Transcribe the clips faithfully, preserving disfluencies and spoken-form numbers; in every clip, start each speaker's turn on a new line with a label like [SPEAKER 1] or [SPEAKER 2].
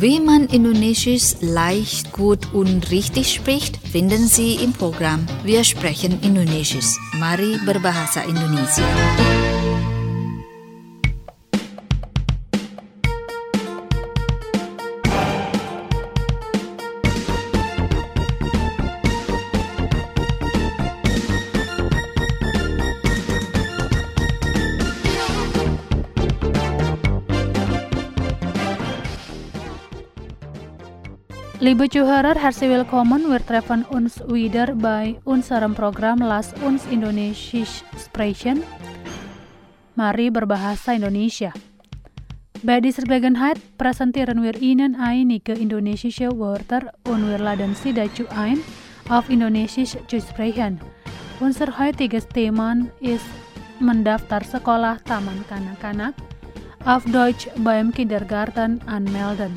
[SPEAKER 1] Wie man Indonesisch leicht, gut und richtig spricht, finden Sie im Programm Wir sprechen Indonesisch. Mari berbahasa Indonesia.
[SPEAKER 2] Liebe Zuhörer, herzlich willkommen. Wir treffen uns wieder bei unserem Programm Las uns Indonesisch sprechen. Mari berbahasa Indonesia. Bei dieser Gelegenheit präsentieren wir Ihnen einige indonesische Wörter und wir laden Sie dazu ein, auf Indonesisch zu sprechen. Unser heutiges Thema ist mendaftar sekolah taman kanak-kanak, auf Deutsch beim Kindergarten anmelden.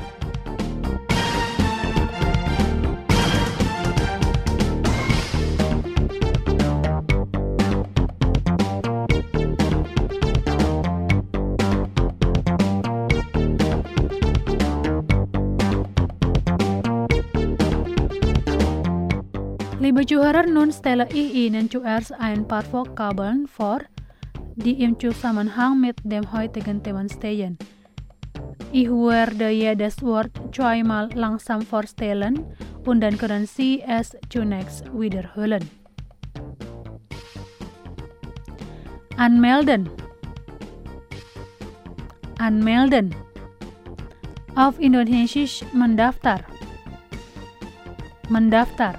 [SPEAKER 2] Liebe Zuhörer, nun stelle ich Ihnen zuerst ein paar Vokabeln vor, die im Zusammenhang mit dem heutigen Thema stehen. Ich werde jedes Wort zweimal langsam vorstellen und dann können Sie es zunächst wiederholen. Anmelden. Anmelden. Auf Indonesisch mendaftar. Mendaftar.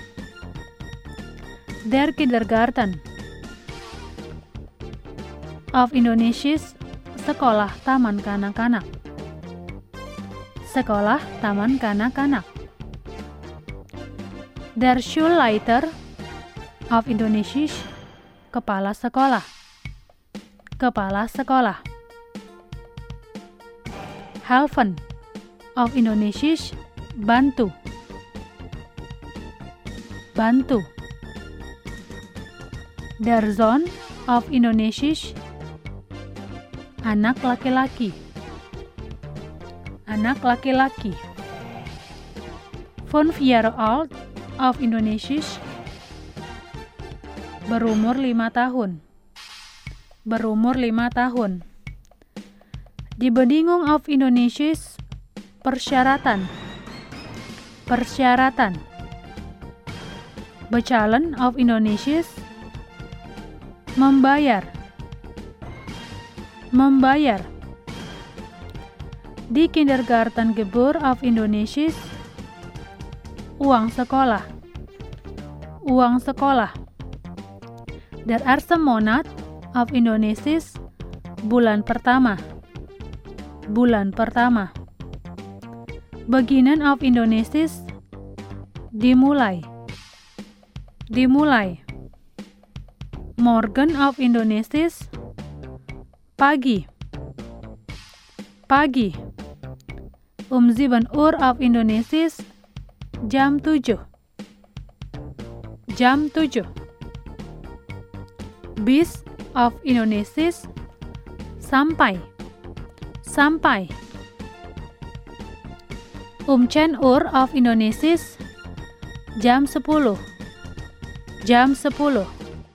[SPEAKER 2] Der Kindergarten. Auf Indonesisch sekolah taman kanak-kanak. Sekolah taman kanak-kanak. Der Schulleiter. Auf Indonesisch kepala sekolah. Kepala sekolah. Helfen. Auf Indonesisch bantu. Bantu. Der Sohn auf Indonesisch anak laki-laki. Anak laki-laki. Fünf Jahre alt auf Indonesisch berumur lima tahun. Berumur lima tahun. Die Bedingung auf Indonesisch persyaratan. Persyaratan. Bezahlen auf Indonesisch membayar. Membayar. Die Kindergartengebühr auf Indonesisch uang sekolah. Uang sekolah. Der erste Monat auf Indonesisch bulan pertama. Bulan pertama. Beginnen auf Indonesisch dimulai. Dimulai. Morgen auf Indonesisch pagi. Pagi. Um sieben Uhr auf Indonesisch jam tujuh. Jam tujuh. Bis auf Indonesisch sampai. Sampai. Um zehn Uhr auf Indonesisch jam sepuluh. Jam sepuluh.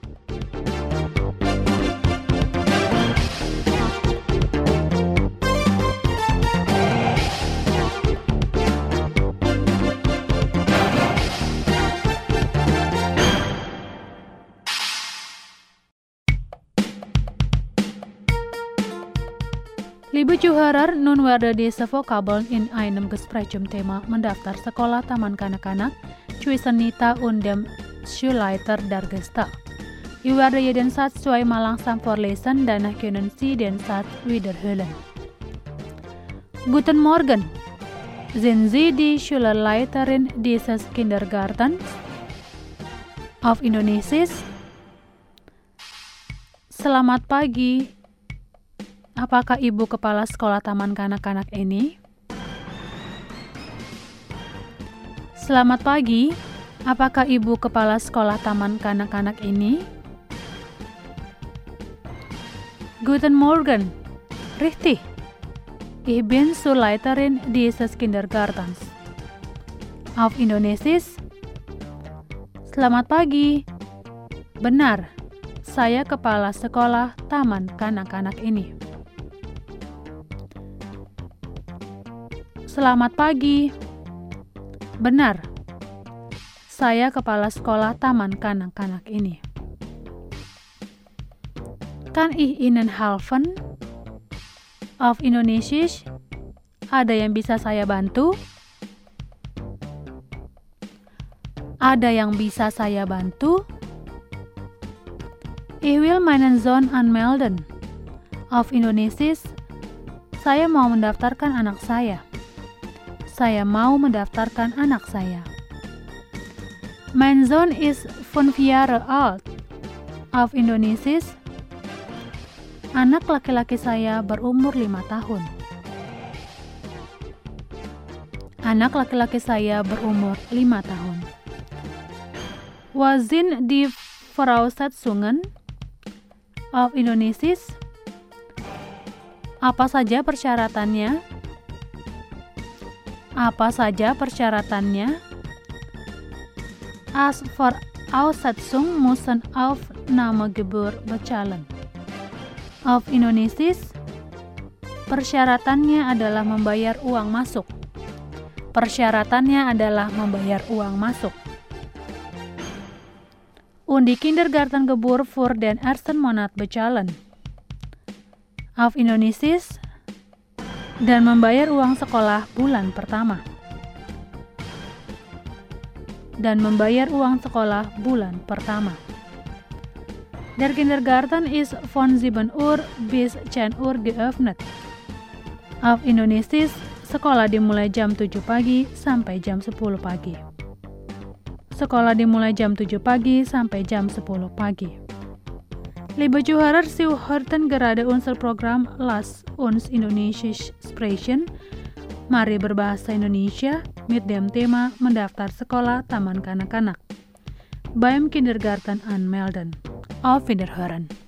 [SPEAKER 2] Liebe Zuhörer, nun werde diese Vokabeln in einem Gespräch zum Thema mendaftar sekolah taman kanak-kanak zwischen Nita und dem Schulleiter dargestellt. Ich werde jeden Satz zweimal langsam vorlesen, danach können Sie den Satz wiederholen. Guten Morgen. Sind Sie die Schulleiterin dieses Kindergartens? Auf Indonesisch. Selamat pagi. Apakah ibu kepala sekolah taman kanak-kanak ini? Selamat pagi. Apakah ibu kepala sekolah taman kanak-kanak ini? Guten Morgen. Richtig. Ich bin Schulleiterin dieses Kindergartens. Auf Indonesisch, selamat pagi. Benar, saya kepala sekolah taman kanak-kanak ini. Selamat pagi. Benar, saya kepala sekolah taman kanak-kanak ini. Kan ich Ihnen helfen? Auf Indonesisch, ada yang bisa saya bantu? Ada yang bisa saya bantu? Ich will meinen Sohn anmelden. Auf Indonesisch, saya mau mendaftarkan anak saya. Saya mau mendaftarkan anak saya. Mein Sohn ist fünf Jahre alt. Auf Indonesisch, anak laki-laki saya berumur lima tahun. Anak laki-laki saya berumur lima tahun. Was sind die Voraussetzungen? Auf Indonesisch, apa saja persyaratannya? Apa saja persyaratannya? Als Voraussetzung müssen Aufnahmegebühr bezahlen. Auf Indonesisch, persyaratannya adalah membayar uang masuk. Persyaratannya adalah membayar uang masuk. Und die Kindergartengebühr für den ersten Monat bezahlen. Auf Indonesisch, dan membayar uang sekolah bulan pertama. Dan membayar uang sekolah bulan pertama. Der Kindergarten ist von sieben Uhr bis zehn Uhr geöffnet. Auf Indonesisch, sekolah dimulai jam tujuh pagi sampai jam sepuluh pagi. Sekolah dimulai jam tujuh pagi sampai jam sepuluh pagi. Liebe Zuhörer, Sie hörten gerade unser Programm Lass uns Indonesisch sprechen. Mari berbahasa Indonesia mit dem Thema mendaftar sekolah taman kanak-kanak. Beim Kindergarten anmelden. Auf Wiederhören.